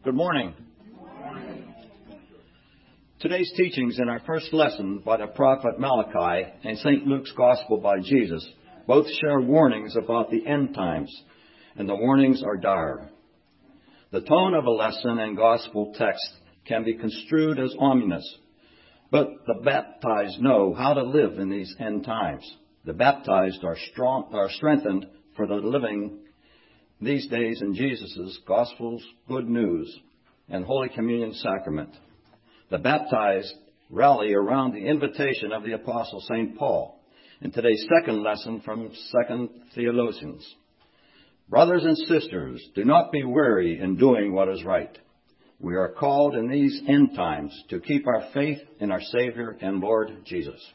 Good morning. Today's teachings in our first lesson by the prophet Malachi and St. Luke's Gospel by Jesus both share warnings about the end times, and the warnings are dire. The tone of a lesson and Gospel text can be construed as ominous, but the baptized know how to live in these end times. The baptized are strengthened for the living these days in Jesus' Gospel's good news and Holy Communion sacrament. The baptized rally around the invitation of the Apostle St. Paul in today's second lesson from 2 Thessalonians. Brothers and sisters, do not be weary in doing what is right. We are called in these end times to keep our faith in our Savior and Lord Jesus.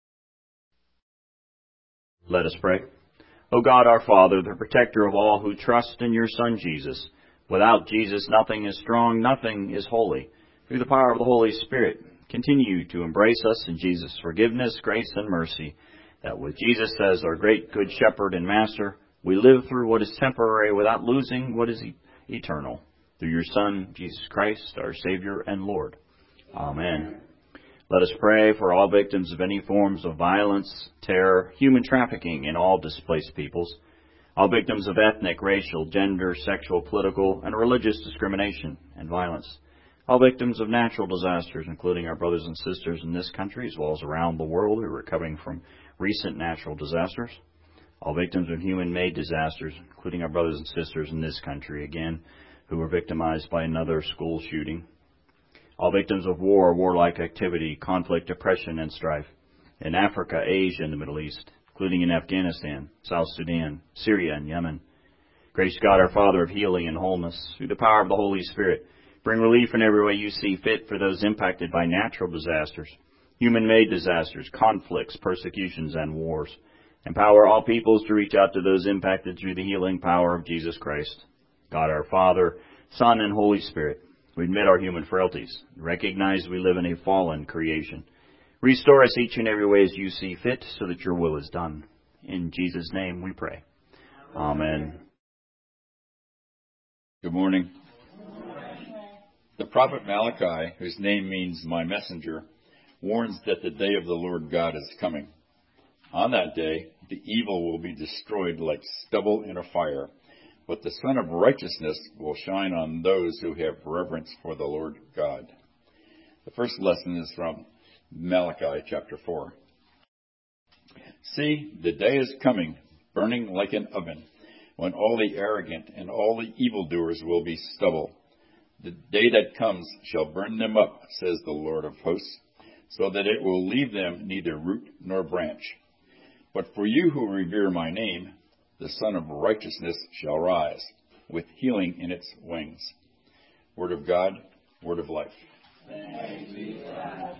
Let us pray. O God, our Father, the protector of all who trust in your Son, Jesus. Without Jesus, nothing is strong, nothing is holy. Through the power of the Holy Spirit, continue to embrace us in Jesus' forgiveness, grace, and mercy, that with Jesus as our great good shepherd and master, we live through what is temporary without losing what is eternal. Through your Son, Jesus Christ, our Savior and Lord. Amen. Let us pray for all victims of any forms of violence, terror, human trafficking, and all displaced peoples, all victims of ethnic, racial, gender, sexual, political, and religious discrimination and violence, all victims of natural disasters, including our brothers and sisters in this country as well as around the world who are recovering from recent natural disasters, all victims of human-made disasters, including our brothers and sisters in this country, again, who were victimized by another school shooting, all victims of war, warlike activity, conflict, oppression, and strife in Africa, Asia, and the Middle East, including in Afghanistan, South Sudan, Syria, and Yemen. Gracious God, our Father of healing and wholeness, through the power of the Holy Spirit, bring relief in every way you see fit for those impacted by natural disasters, human-made disasters, conflicts, persecutions, and wars. Empower all peoples to reach out to those impacted through the healing power of Jesus Christ. God, our Father, Son, and Holy Spirit, we admit our human frailties, recognize we live in a fallen creation. Restore us each and every way as you see fit, so that your will is done. In Jesus' name we pray. Amen. Good morning. The prophet Malachi, whose name means my messenger, warns that the day of the Lord God is coming. On that day, the evil will be destroyed like stubble in a fire, but the Son of Righteousness will shine on those who have reverence for the Lord God. The first lesson is from Malachi chapter 4. See, the day is coming, burning like an oven, when all the arrogant and all the evildoers will be stubble. The day that comes shall burn them up, says the Lord of hosts, so that it will leave them neither root nor branch. But for you who revere my name, the Son of Righteousness shall rise, with healing in its wings. Word of God, word of life. Thanks be to God.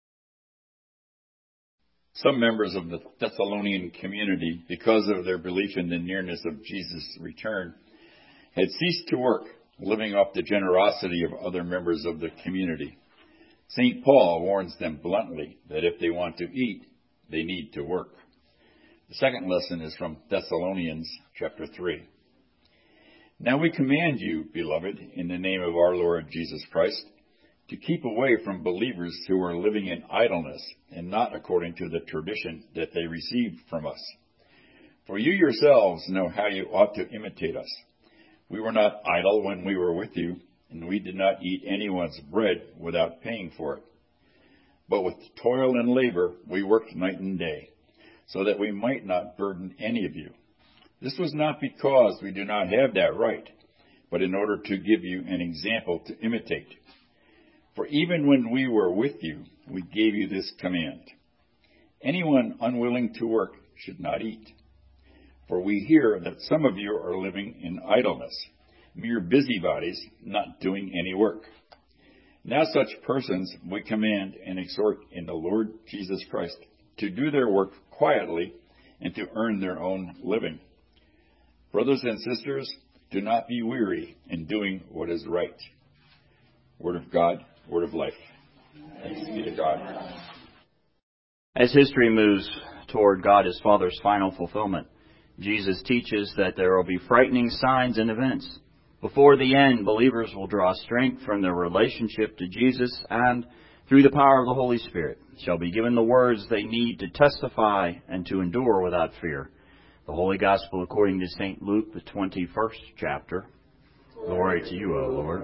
Some members of the Thessalonian community, because of their belief in the nearness of Jesus' return, had ceased to work, living off the generosity of other members of the community. St. Paul warns them bluntly that if they want to eat, they need to work. The second lesson is from Thessalonians chapter 3. Now we command you, beloved, in the name of our Lord Jesus Christ, to keep away from believers who are living in idleness and not according to the tradition that they received from us. For you yourselves know how you ought to imitate us. We were not idle when we were with you, and we did not eat anyone's bread without paying for it. But with toil and labor we worked night and day, so that we might not burden any of you. This was not because we do not have that right, but in order to give you an example to imitate. For even when we were with you, we gave you this command: anyone unwilling to work should not eat. For we hear that some of you are living in idleness, mere busybodies, not doing any work. Now such persons we command and exhort in the Lord Jesus Christ to do their work quietly and to earn their own living. Brothers and sisters, do not be weary in doing what is right. Word of God, word of life. Thanks be to God. As history moves toward God as Father's final fulfillment, Jesus teaches that there will be frightening signs and events. Before the end, believers will draw strength from their relationship to Jesus and, through the power of the Holy Spirit, shall be given the words they need to testify and to endure without fear. The Holy Gospel according to St. Luke, the 21st chapter. Glory to you, O Lord.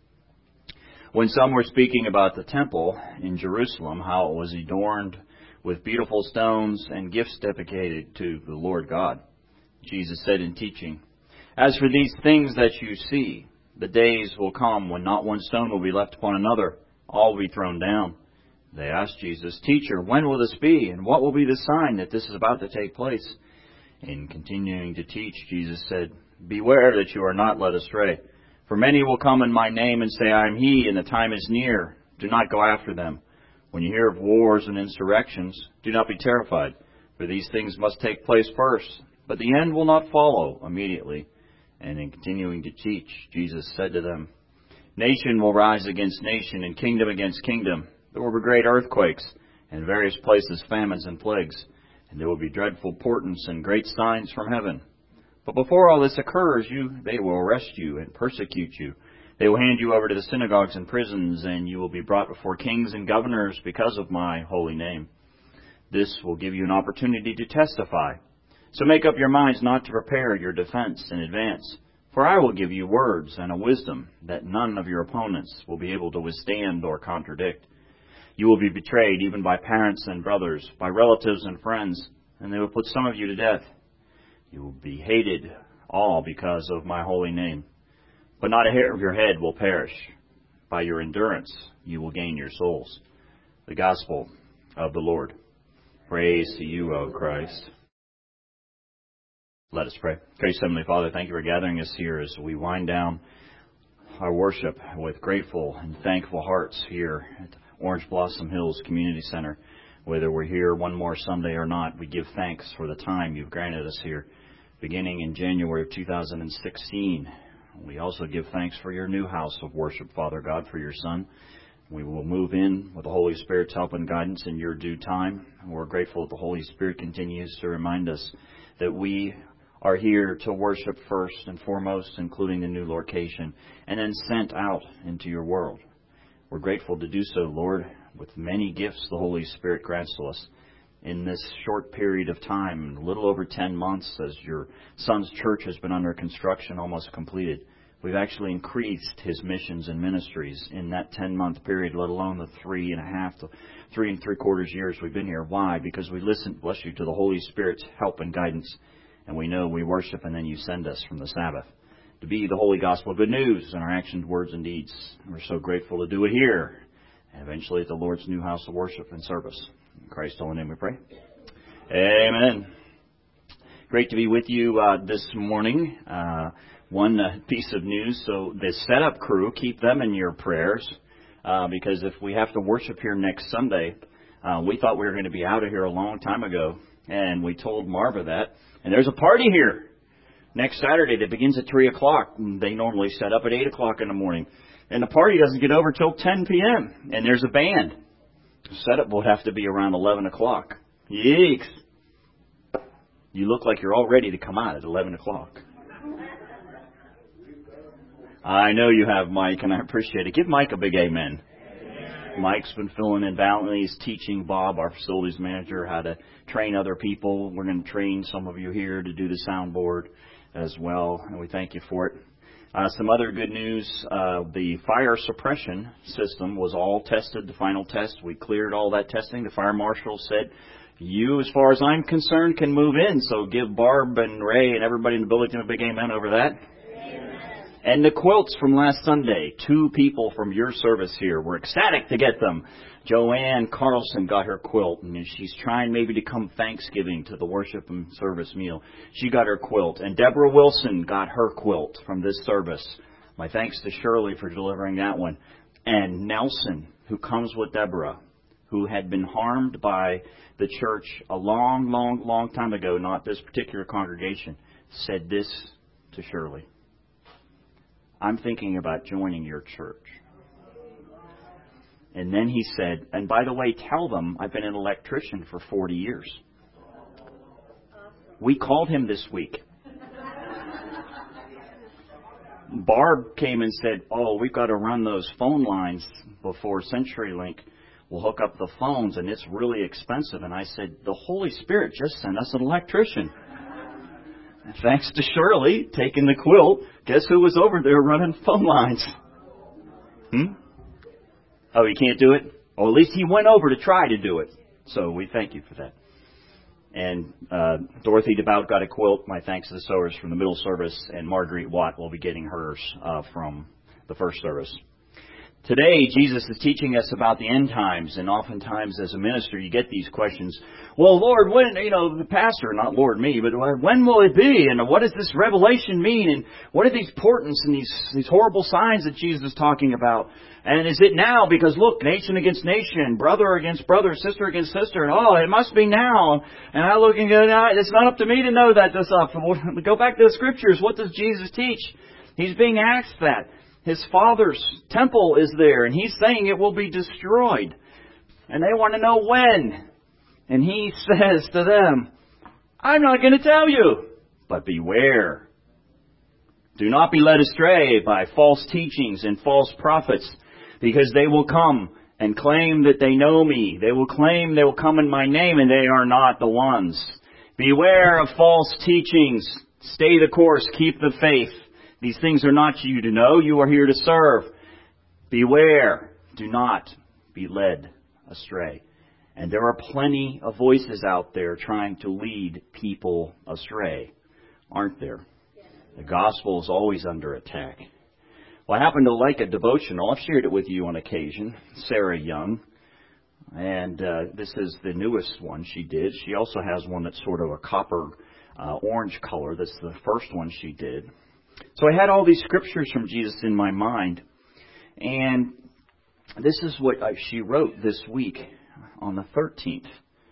When some were speaking about the temple in Jerusalem, how it was adorned with beautiful stones and gifts dedicated to the Lord God, Jesus said in teaching, "As for these things that you see, the days will come when not one stone will be left upon another, all will be thrown down." They asked Jesus, "Teacher, when will this be, and what will be the sign that this is about to take place?" In continuing to teach, Jesus said, "Beware that you are not led astray. For many will come in my name and say, 'I am he,' and the time is near. Do not go after them. When you hear of wars and insurrections, do not be terrified, for these things must take place first, but the end will not follow immediately." And in continuing to teach, Jesus said to them, "Nation will rise against nation, and kingdom against kingdom. There will be great earthquakes, and in various places famines and plagues, and there will be dreadful portents and great signs from heaven. But before all this occurs, they will arrest you and persecute you. They will hand you over to the synagogues and prisons, and you will be brought before kings and governors because of my holy name. This will give you an opportunity to testify. So make up your minds not to prepare your defense in advance. For I will give you words and a wisdom that none of your opponents will be able to withstand or contradict. You will be betrayed even by parents and brothers, by relatives and friends, and they will put some of you to death. You will be hated all because of my holy name. But not a hair of your head will perish. By your endurance you will gain your souls." The Gospel of the Lord. Praise to you, O Christ. Let us pray. Gracious Heavenly Father, thank you for gathering us here as we wind down our worship with grateful and thankful hearts here at Orange Blossom Hills Community Center. Whether we're here one more Sunday or not, we give thanks for the time you've granted us here, beginning in January of 2016. We also give thanks for your new house of worship, Father God, for your Son. We will move in with the Holy Spirit's help and guidance in your due time. We're grateful that the Holy Spirit continues to remind us that we are here to worship first and foremost, including the new location, and then sent out into your world. We're grateful to do so, Lord, with many gifts the Holy Spirit grants to us in this short period of time, a little over 10 months as your Son's church has been under construction, almost completed. We've actually increased his missions and ministries in that 10-month period, let alone the 3.5 to 3 3/4 years we've been here. Why? Because we listened, bless you, to the Holy Spirit's help and guidance. And we know we worship and then you send us from the Sabbath to be the Holy Gospel of good news in our actions, words, and deeds. And we're so grateful to do it here and eventually at the Lord's new house of worship and service. In Christ's holy name we pray. Amen. Great to be with you this morning. One piece of news. So the setup crew, keep them in your prayers because if we have to worship here next Sunday, we thought we were going to be out of here a long time ago. And we told Marva that. And there's a party here next Saturday that begins at 3 o'clock. They normally set up at 8 o'clock in the morning. And the party doesn't get over till 10 p.m. And there's a band. The setup will have to be around 11 o'clock. Yeeks. You look like you're all ready to come out at 11 o'clock. I know you have, Mike, and I appreciate it. Give Mike a big amen. Mike's been filling in valiantly. He's teaching Bob, our facilities manager, how to train other people. We're going to train some of you here to do the soundboard as well, and we thank you for it. Some other good news, the fire suppression system was all tested, the final test. We cleared all that testing. The fire marshal said, you, as far as I'm concerned, can move in. So give Barb and Ray and everybody in the building a big amen over that. And the quilts from last Sunday, 2 people from your service here were ecstatic to get them. Joanne Carlson got her quilt, and she's trying maybe to come Thanksgiving to the worship and service meal. She got her quilt. And Deborah Wilson got her quilt from this service. My thanks to Shirley for delivering that one. And Nelson, who comes with Deborah, who had been harmed by the church a long time ago, not this particular congregation, said this to Shirley. I'm thinking about joining your church. And then he said, and by the way, tell them I've been an electrician for 40 years. We called him this week. Barb came and said, "Oh, we've got to run those phone lines before CenturyLink will hook up the phones, and it's really expensive." And I said, "The Holy Spirit just sent us an electrician." And thanks to Shirley taking the quilt, guess who was over there running phone lines? Oh, he can't do it? Well, at least he went over to try to do it. So we thank you for that. And Dorothy DeBout got a quilt. My thanks to the sewers from the middle service. And Marguerite Watt will be getting hers from the first service. Today, Jesus is teaching us about the end times. And oftentimes as a minister, you get these questions. Well, Lord, when, the pastor, not Lord me, but when will it be? And what does this revelation mean? And what are these portents and these horrible signs that Jesus is talking about? And is it now? Because look, nation against nation, brother against brother, sister against sister. And it must be now. And I look and go, no, it's not up to me to know that stuff. Go back to the scriptures. What does Jesus teach? He's being asked that. His Father's temple is there, and He's saying it will be destroyed. And they want to know when. And He says to them, I'm not going to tell you, but beware. Do not be led astray by false teachings and false prophets, because they will come and claim that they know me. They will claim they will come in my name, and they are not the ones. Beware of false teachings. Stay the course. Keep the faith. These things are not you to know. You are here to serve. Beware. Do not be led astray. And there are plenty of voices out there trying to lead people astray, aren't there? The gospel is always under attack. Well, I happen to like a devotional. I've shared it with you on occasion. Sarah Young. And this is the newest one she did. She also has one that's sort of a copper orange color. That's the first one she did. So I had all these scriptures from Jesus in my mind. And this is what she wrote this week on the 13th.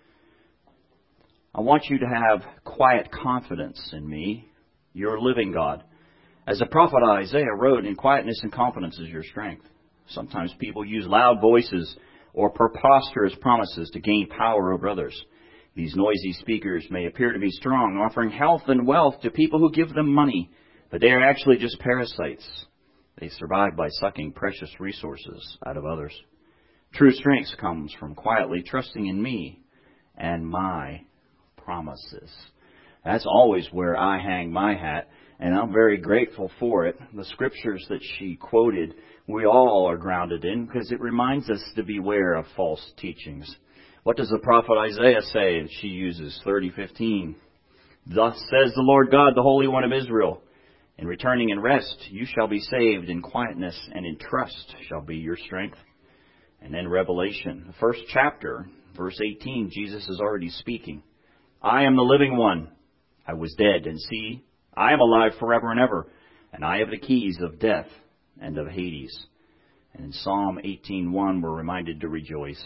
I want you to have quiet confidence in me, your living God. As the prophet Isaiah wrote, in quietness and confidence is your strength. Sometimes people use loud voices or preposterous promises to gain power over others. These noisy speakers may appear to be strong, offering health and wealth to people who give them money. But they are actually just parasites. They survive by sucking precious resources out of others. True strength comes from quietly trusting in me and my promises. That's always where I hang my hat, and I'm very grateful for it. The scriptures that she quoted, we all are grounded in, because it reminds us to beware of false teachings. What does the prophet Isaiah say? She uses 30:15. Thus says the Lord God, the Holy One of Israel. In returning in rest, you shall be saved. In quietness and in trust shall be your strength. And then Revelation, the first chapter, verse 18, Jesus is already speaking. I am the living one. I was dead, and see, I am alive forever and ever, and I have the keys of death and of Hades. And in Psalm 18:1, we're reminded to rejoice.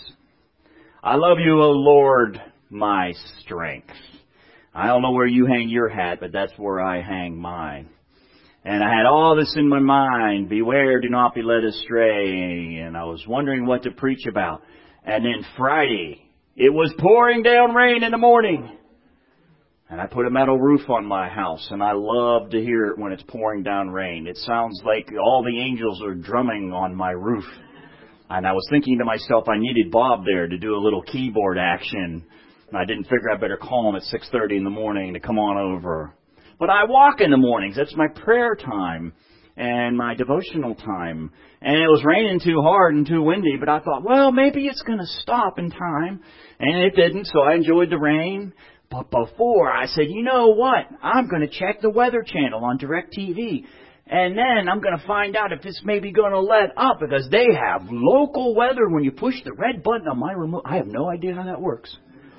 I love you, O Lord, my strength. I don't know where you hang your hat, but that's where I hang mine. And I had all this in my mind. Beware, do not be led astray. And I was wondering what to preach about. And then Friday, it was pouring down rain in the morning. And I put a metal roof on my house. And I love to hear it when it's pouring down rain. It sounds like all the angels are drumming on my roof. And I was thinking to myself, I needed Bob there to do a little keyboard action. And I didn't figure I better call him at 6:30 in the morning to come on over. But I walk in the mornings. That's my prayer time and my devotional time. And it was raining too hard and too windy, but I thought, well, maybe it's going to stop in time. And it didn't, so I enjoyed the rain. But before, I said, you know what? I'm going to check the Weather Channel on DirecTV. And then I'm going to find out if it's maybe going to let up, because they have local weather when you push the red button on my remote. I have no idea how that works.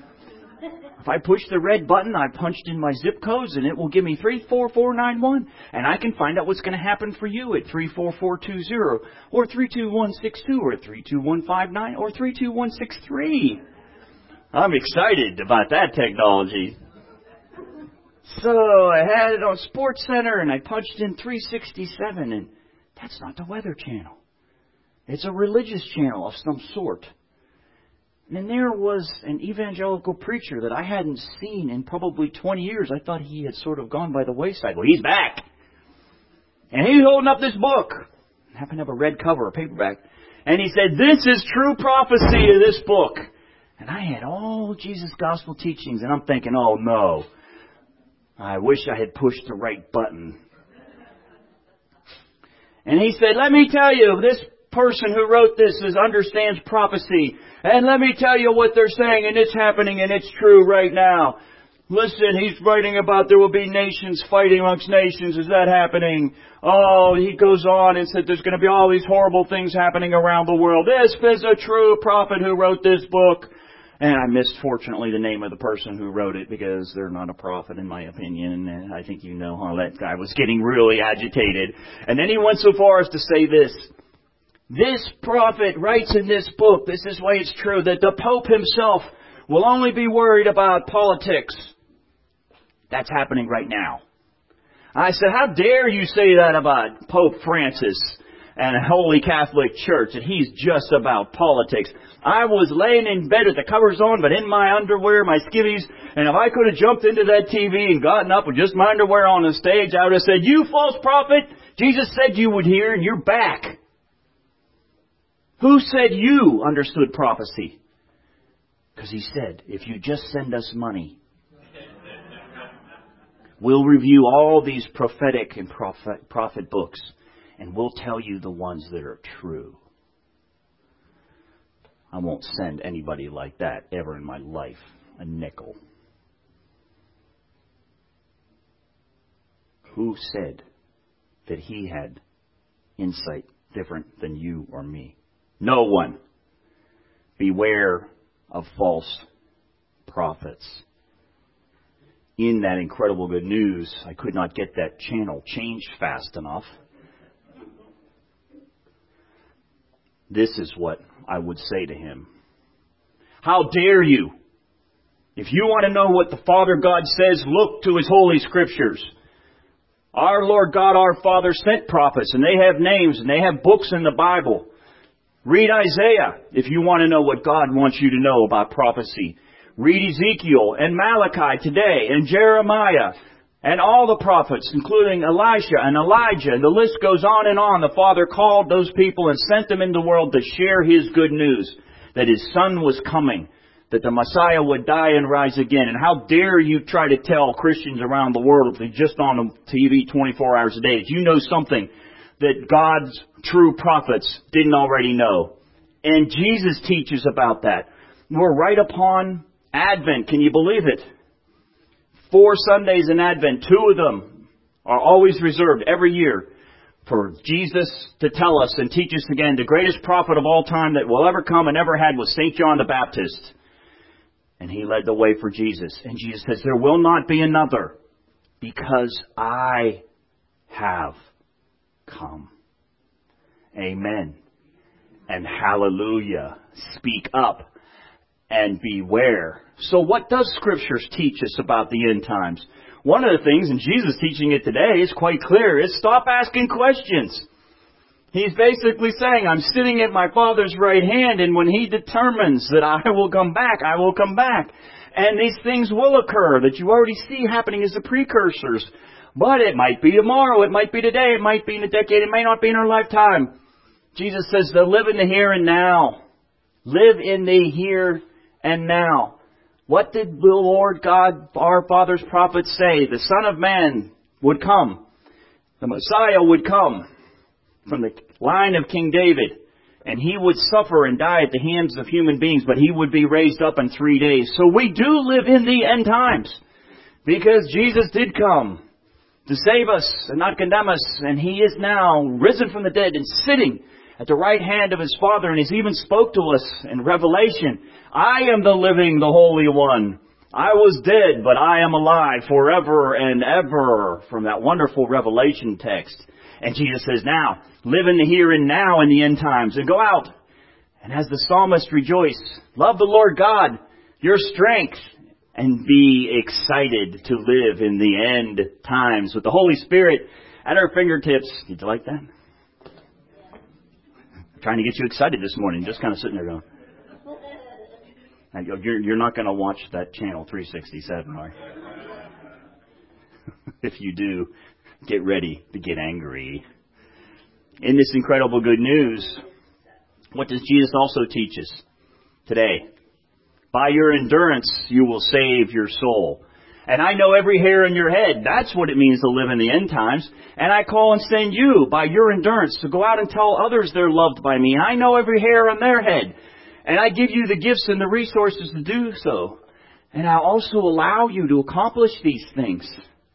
If I push the red button, I punched in my zip codes, and it will give me 34491, and I can find out what's going to happen for you at 34420, or 32162, or 32159, or 32163. I'm excited about that technology. So I had it on Sports Center, and I punched in 367, and that's not the Weather Channel. It's a religious channel of some sort. And there was an evangelical preacher that I hadn't seen in probably 20 years. I thought he had sort of gone by the wayside. Well, he's back. And he's holding up this book. It happened to have a red cover, a paperback. And he said, this is true prophecy of this book. And I had all Jesus' gospel teachings, and I'm thinking, oh no, I wish I had pushed the right button. And he said, let me tell you, this person who wrote this understands prophecy. And let me tell you what they're saying, and it's happening, and it's true right now. Listen, he's writing about there will be nations fighting amongst nations. Is that happening? Oh, he goes on and said there's going to be all these horrible things happening around the world. This is a true prophet who wrote this book. And I missed, fortunately, the name of the person who wrote it because they're not a prophet, in my opinion. And I think you know how that guy was getting really agitated. And then he went so far as to say this. This prophet writes in this book, this is why it's true, that the Pope himself will only be worried about politics. That's happening right now. I said, how dare you say that about Pope Francis and a Holy Catholic Church, that he's just about politics. I was laying in bed with the covers on, but in my underwear, my skivvies, and if I could have jumped into that TV and gotten up with just my underwear on the stage, I would have said, you false prophet, Jesus said you would hear, and you're back. Who said you understood prophecy? Because he said, if you just send us money, we'll review all these prophetic and prophet books, and we'll tell you the ones that are true. I won't send anybody like that ever in my life a nickel. Who said that he had insight different than you or me? No one. Beware of false prophets. In that incredible good news, I could not get that channel changed fast enough. This is what I would say to him. How dare you? If you want to know what the Father God says, look to His Holy Scriptures. Our Lord God, our Father, sent prophets, and they have names, and they have books in the Bible. Read Isaiah if you want to know what God wants you to know about prophecy. Read Ezekiel and Malachi today, and Jeremiah, and all the prophets, including Elisha and Elijah, and the list goes on and on. The Father called those people and sent them into the world to share His good news, that His Son was coming, that the Messiah would die and rise again. And how dare you try to tell Christians around the world, if they're just on the TV 24 hours a day, that you know something that God's true prophets didn't already know. And Jesus teaches about that. We're right upon Advent. Can you believe it? 4 Sundays in Advent, 2 of them are always reserved every year for Jesus to tell us and teach us again. The greatest prophet of all time that will ever come and ever had was St. John the Baptist. And he led the way for Jesus. And Jesus says, there will not be another, because I have come. Amen. And hallelujah. Speak up and beware. So what does Scriptures teach us about the end times? One of the things, and Jesus teaching it today, is quite clear, is stop asking questions. He's basically saying, I'm sitting at my Father's right hand, and when He determines that I will come back, I will come back. And these things will occur that you already see happening as the precursors. But it might be tomorrow, it might be today, it might be in a decade, it may not be in our lifetime. Jesus says to live in the here and now. Live in the here and now. What did the Lord God, our Father's prophets say? The Son of Man would come. The Messiah would come from the line of King David. And He would suffer and die at the hands of human beings, but He would be raised up in 3 days. So we do live in the end times, because Jesus did come to save us and not condemn us. And He is now risen from the dead and sitting at the right hand of His Father. And He's even spoke to us in Revelation. I am the living, the Holy One. I was dead, but I am alive forever and ever. From that wonderful Revelation text. And Jesus says, now, live in the here and now in the end times. And go out. And as the psalmist, rejoice. Love the Lord God, your strength. And be excited to live in the end times with the Holy Spirit at our fingertips. Did you like that? I'm trying to get you excited this morning. Just kind of sitting there going. You're not going to watch that channel 367, are you? If you do, get ready to get angry. In this incredible good news, what does Jesus also teach us today? By your endurance, you will save your soul. And I know every hair in your head. That's what it means to live in the end times. And I call and send you, by your endurance, to go out and tell others they're loved by me. And I know every hair on their head. And I give you the gifts and the resources to do so. And I also allow you to accomplish these things.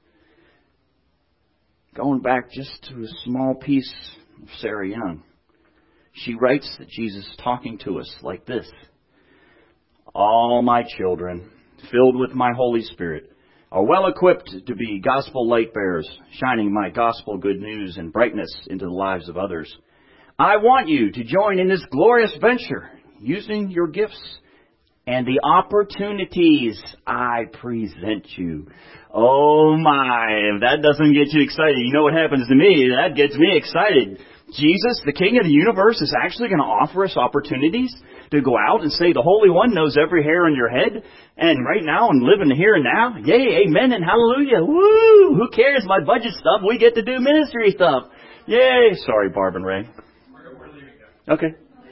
Going back just to a small piece of Sarah Young. She writes that Jesus is talking to us like this. All my children, filled with my Holy Spirit, are well equipped to be gospel light bearers, shining my gospel good news and brightness into the lives of others. I want you to join in this glorious venture, using your gifts and the opportunities I present you. Oh my, if that doesn't get you excited, you know what happens to me? That gets me excited. Jesus, the King of the universe, is actually going to offer us opportunities to go out and say the Holy One knows every hair on your head. And right now and live in the here and now. Yay, amen, and hallelujah. Woo! Who cares? My budget stuff. We get to do ministry stuff. Yay. Sorry, Barb and Ray. Okay.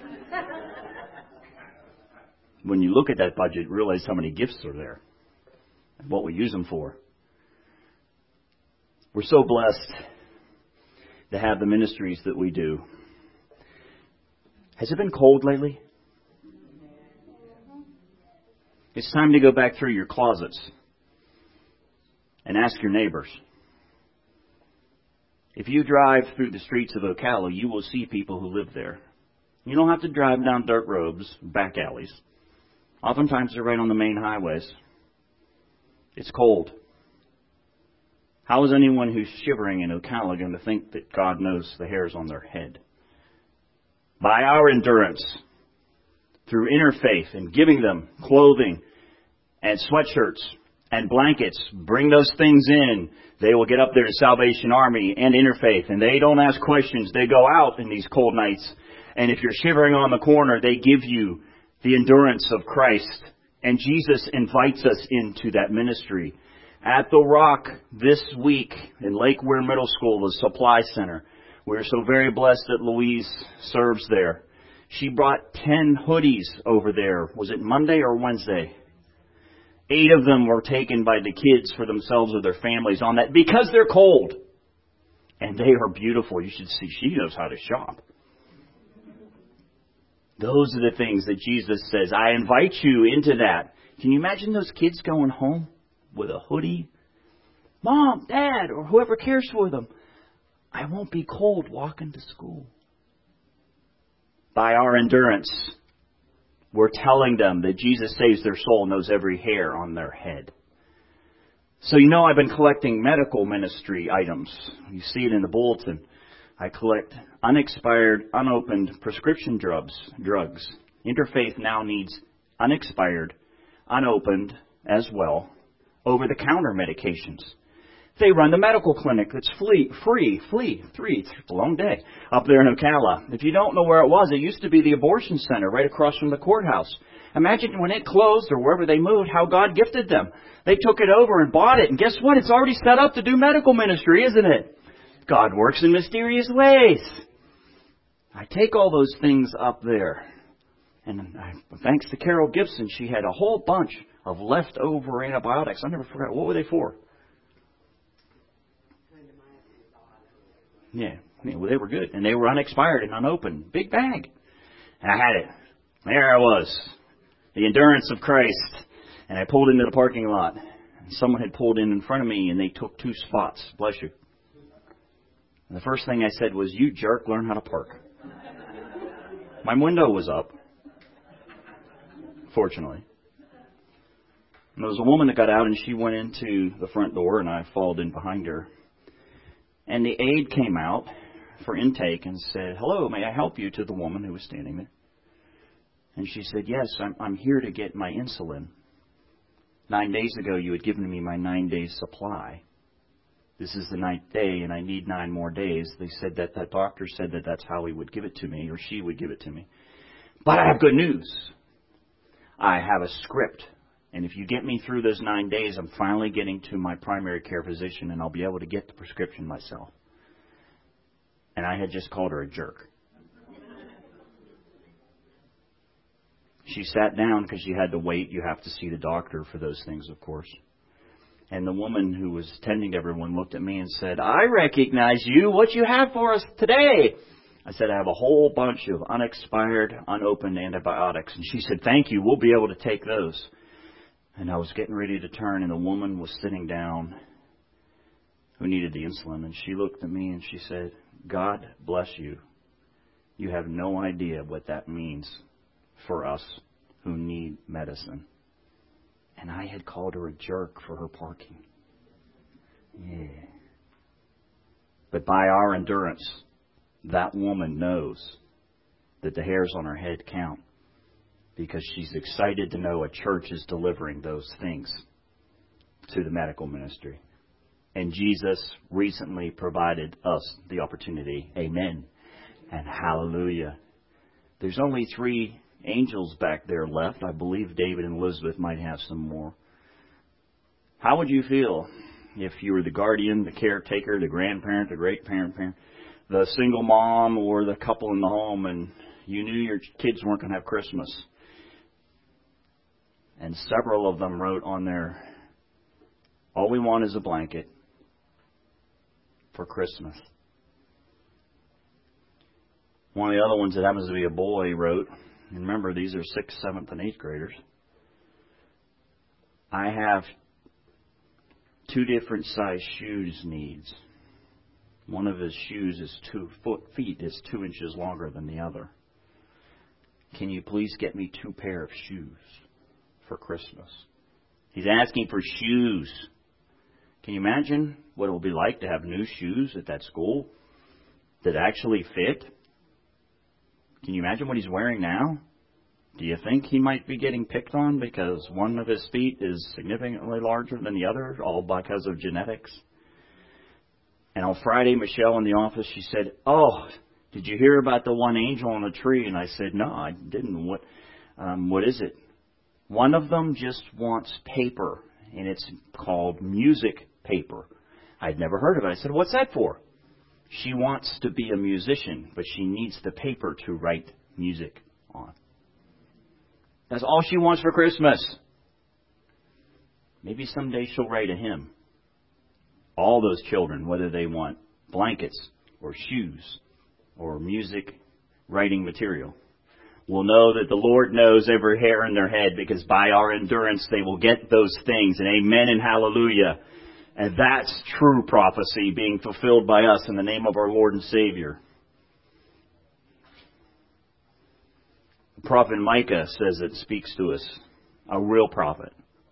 When you look at that budget, realize how many gifts are there and what we use them for. We're so blessed to have the ministries that we do. Has it been cold lately? It's time to go back through your closets and ask your neighbors. If you drive through the streets of Ocala, you will see people who live there. You don't have to drive down dirt roads, back alleys. Oftentimes they're right on the main highways. It's cold. How is anyone who's shivering in Ocala going to think that God knows the hairs on their head? By our endurance, through inner faith and giving them clothing and sweatshirts and blankets, bring those things in. They will get up there to Salvation Army and Interfaith, and they don't ask questions. They go out in these cold nights, and if you're shivering on the corner, they give you the endurance of Christ, and Jesus invites us into that ministry. At the Rock this week in Lake Weir Middle School, the Supply Center, we're so very blessed that Louise serves there. She brought 10 hoodies over there. Was it Monday or Wednesday? 8 of them were taken by the kids for themselves or their families on that because they're cold. And they are beautiful. You should see. She knows how to shop. Those are the things that Jesus says. I invite you into that. Can you imagine those kids going home with a hoodie? Mom, Dad, or whoever cares for them. I won't be cold walking to school. By our endurance, we're telling them that Jesus saves their soul and knows every hair on their head. So you know I've been collecting medical ministry items. You see it in the bulletin. I collect unexpired, unopened prescription drugs. Interfaith now needs unexpired, unopened as well, over-the-counter medications. They run the medical clinic that's free. It's a long day up there in Ocala. If you don't know where it was, it used to be the abortion center right across from the courthouse. Imagine when it closed or wherever they moved, how God gifted them. They took it over and bought it. And guess what? It's already set up to do medical ministry, isn't it? God works in mysterious ways. I take all those things up there. And thanks to Carol Gibson, she had a whole bunch of leftover antibiotics. I never forgot. What were they for? Yeah, well, they were good. And they were unexpired and unopened. Big bag. And I had it. There I was. The endurance of Christ. And I pulled into the parking lot. And someone had pulled in front of me and they took 2 spots. Bless you. And the first thing I said was, you jerk, learn how to park. My window was up. Fortunately. And there was a woman that got out and she went into the front door and I followed in behind her. And the aide came out for intake and said, hello, may I help you, to the woman who was standing there. And she said, yes, I'm here to get my insulin. 9 days ago, you had given me my 9 days supply. This is the 9th day, and I need 9 more days. They said that doctor said that that's how he would give it to me, or she would give it to me. But I have good news. I have a script And if you get me through those 9 days, I'm finally getting to my primary care physician, and I'll be able to get the prescription myself. And I had just called her a jerk. She sat down because she had to wait. You have to see the doctor for those things, of course. And the woman who was tending to everyone looked at me and said, "I recognize you. What you have for us today?" I said, "I have a whole bunch of unexpired, unopened antibiotics." And she said, "Thank you. We'll be able to take those." And I was getting ready to turn, and the woman was sitting down who needed the insulin. And she looked at me and she said, "God bless you. You have no idea what that means for us who need medicine." And I had called her a jerk for her parking. Yeah. But by our endurance, that woman knows that the hairs on her head count, because she's excited to know a church is delivering those things to the medical ministry. And Jesus recently provided us the opportunity. Amen. And hallelujah. There's only 3 angels back there left. I believe David and Elizabeth might have some more. How would you feel if you were the guardian, the caretaker, the grandparent, the great-grandparent, the single mom, or the couple in the home, and you knew your kids weren't going to have Christmas? And several of them wrote on there, "All we want is a blanket for Christmas." One of the other ones that happens to be a boy wrote, and remember, these are 6th, 7th, and 8th graders, "I have 2 different size shoes needs. One of his shoes is 2 feet is 2 inches longer than the other. Can you please get me 2 pair of shoes for Christmas?" He's asking for shoes. Can you imagine what it will be like to have new shoes at that school that actually fit? Can you imagine what he's wearing now? Do you think he might be getting picked on because one of his feet is significantly larger than the other, all because of genetics? And on Friday, Michelle in the office, she said, "Oh, did you hear about the one angel on a tree?" And I said, "No, I didn't. What is it?" "One of them just wants paper, and it's called music paper." I'd never heard of it. I said, "What's that for?" "She wants to be a musician, but she needs the paper to write music on. That's all she wants for Christmas." Maybe someday she'll write a hymn. All those children, whether they want blankets or shoes or music writing material, will know that the Lord knows every hair in their head, because by our endurance they will get those things. And amen and hallelujah. And that's true prophecy being fulfilled by us in the name of our Lord and Savior. The prophet Micah says it speaks to us, a real prophet.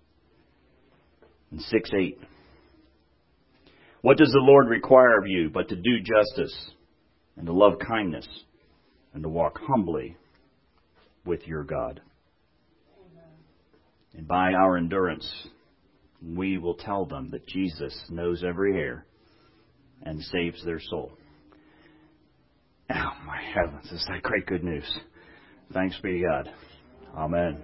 In 6:8. "What does the Lord require of you but to do justice and to love kindness and to walk humbly with your God?" And by our endurance, we will tell them that Jesus knows every hair and saves their soul. Oh, my heavens, is that great good news. Thanks be to God. Amen.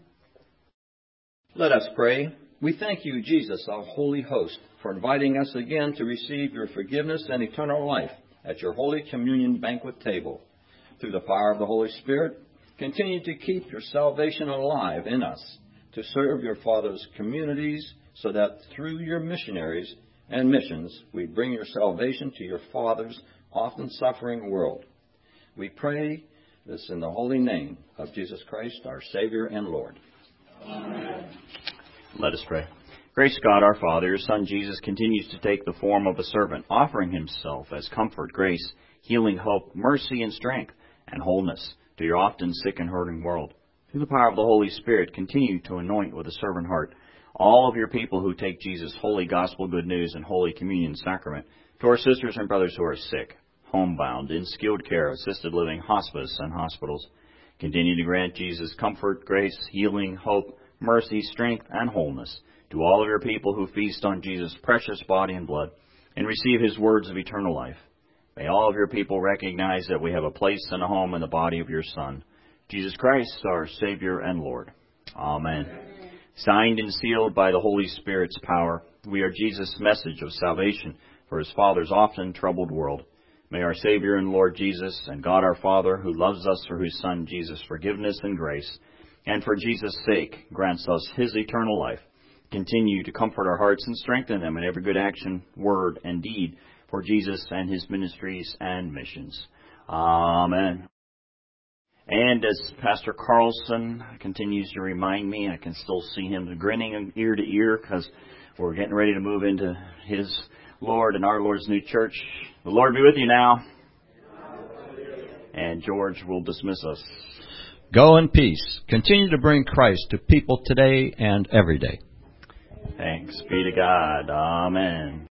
Let us pray. We thank you, Jesus, our holy host, for inviting us again to receive your forgiveness and eternal life at your Holy Communion banquet table. Through the power of the Holy Spirit, continue to keep your salvation alive in us, to serve your Father's communities, so that through your missionaries and missions, we bring your salvation to your Father's often suffering world. We pray this in the holy name of Jesus Christ, our Savior and Lord. Amen. Let us pray. Gracious God, our Father, your Son Jesus continues to take the form of a servant, offering himself as comfort, grace, healing, hope, mercy, and strength, and wholeness to your often sick and hurting world. Through the power of the Holy Spirit, continue to anoint with a servant heart all of your people who take Jesus' holy gospel good news and Holy Communion sacrament. To our sisters and brothers who are sick, homebound, in skilled care, assisted living, hospice, and hospitals, continue to grant Jesus comfort, grace, healing, hope, mercy, strength, and wholeness. To all of your people who feast on Jesus' precious body and blood and receive his words of eternal life, may all of your people recognize that we have a place and a home in the body of your Son, Jesus Christ, our Savior and Lord. Amen. Signed and sealed by the Holy Spirit's power, we are Jesus' message of salvation for his Father's often troubled world. May our Savior and Lord Jesus and God our Father, who loves us through his Son Jesus, forgiveness and grace, and for Jesus' sake grants us his eternal life, continue to comfort our hearts and strengthen them in every good action, word, and deed for Jesus and his ministries and missions. Amen. And as Pastor Carlson continues to remind me, I can still see him grinning ear to ear because we're getting ready to move into his Lord and our Lord's new church. The Lord be with you now. And George will dismiss us. Go in peace. Continue to bring Christ to people today and every day. Thanks be to God. Amen.